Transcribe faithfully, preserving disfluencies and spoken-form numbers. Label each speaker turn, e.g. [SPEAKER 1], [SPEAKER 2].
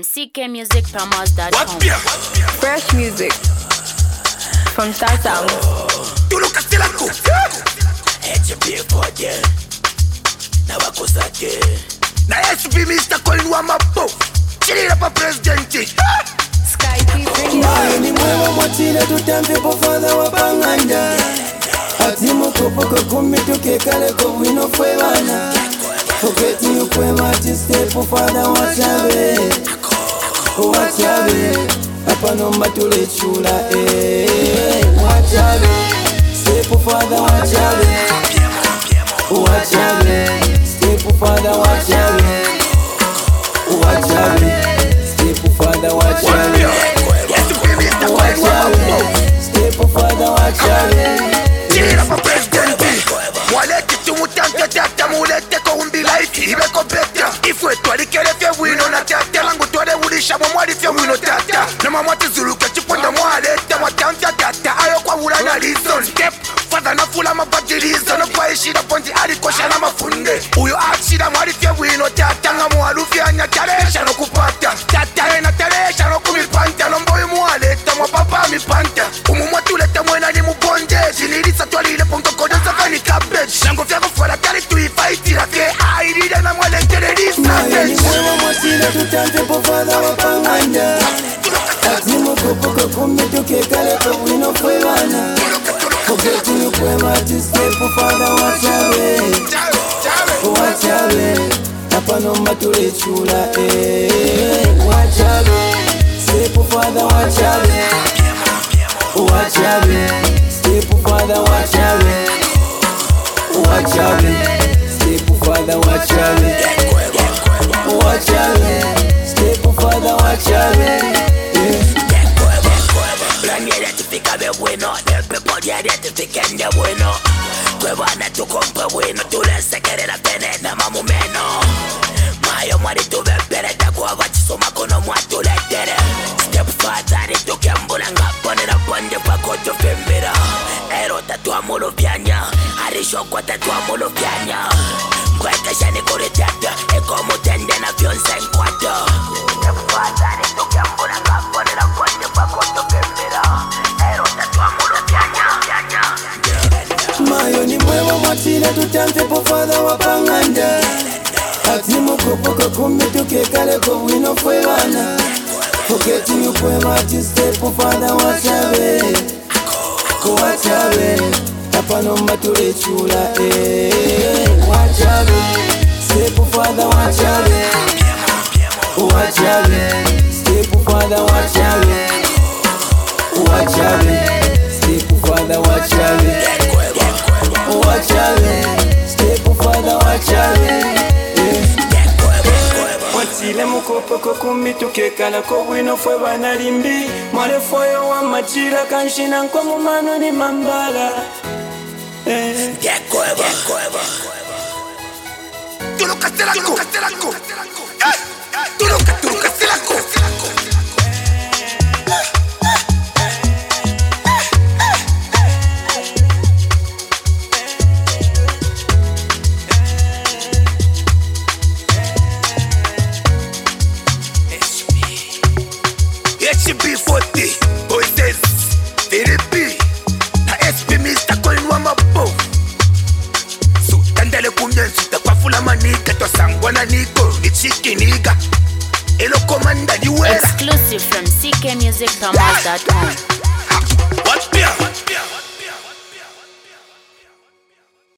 [SPEAKER 1] C K music promos dot com.
[SPEAKER 2] Fresh music from Star Sound.
[SPEAKER 3] Tu nunca se la cu. H B for them. Na wakusake. Na S B Mister Colin Wamapo. Chilira pa presidenti.
[SPEAKER 2] Sky P bring
[SPEAKER 4] Mayo ni mwewa mwatile tutampe po father wa panganda. Ati mokopoko kumi tukekale ko wino fwe wana. Forgetting you kwe mati stay po father wachabe. Wachabe. Hapa nomba tule chula eh. Wachabe. Stay po father wachabe. Wachabe. Stay po father wachabe. Wachabe. Stay po father wachabe. Stay po father wachabe.
[SPEAKER 3] Chilira pa presidenti. Mwalete tumutante tata mulete ko umbi life ibe ko better. Ifwe twali kere fye wino na tata langu twale ulisha mwa mwali fye wino tata. Na mama tizuluka chiponda mwalete mwatanta tata ayo kwa wula na reason. Step father na fula mabajirizo no kwa ishida ponti alikosha na mafunde. Uyo akshida mwali fye wino tata nga mwalufi anya taresha no kupata. Tata ena taresha no kumipanta no mboyu mwalete mwa papa mipanta. Umu mwatulete mwena ni mubonde. Jinilisa twalile ponto kodo safani cabbage. Nango fyako fwala kari tuifaitira fye airida na mwalete release
[SPEAKER 4] Mayo ni mwewa mwatile tutampe po father wa panganda. Ati mokopoko kumi tukekale ko wino fwe wana. Forgetting you kwe mati stay po father wachabe. Wachabe. Hapa nomba tule chula eh. Wachabe. Stay po father wachabe. Wachabe. Stay po father wachabe. Wachabe. Stay po father wachabe. Wachabe. Stay po father wachabe.
[SPEAKER 3] Plan identifica de bueno, del pepo ya identifiquen de bueno. Cuevana tu compra bueno, tú le se quiere la tener na mamu meno. Mayo mari tu ve pere ta kuava chisoma kono mwa tu le tere. Step father ni tu kiambulanga pone na ponde pa koto fembira. Ero tatu amulo pianya, arisho kwa tatu amulo pianya. Kweka shani kore tata, e como tende na fionse en cuatro. Step father ni tu kiambulanga pone na ponde pa koto fembira. Ero tatu amulo pianya, pianya.
[SPEAKER 4] Mayo ni mwewa mwatile tutampe po father wa panganda. Ati mokopoko kumi tukekale ko wino fwe wana. Forgetting you kwe mati stay po father wachabe. Wachabe. Hapa nomba tule chula eh. Wachabe. Stay po father wachabe. Wachabe. Stay po father wachabe. Wachabe. Stay po father wachabe. Wachabe. Stay po father wachabe. Mwatile mukopoko kumi tukekala ko wino fwe banalimbi. Mwale foyo wa machira kanshina nko mumano ni mambala.
[SPEAKER 3] Get cueva, get cueva. Tú nunca se la cu, se la cu. Tú nunca, tú nunca se la cu. H B forty, Voices, Philippi, na S B Mister Colin Wamapo. So tandale kumyensu takwafula manika twasangwa na niko ni chiki niga. Elo komanda diwela.
[SPEAKER 1] Exclusive from C K music promos dot com.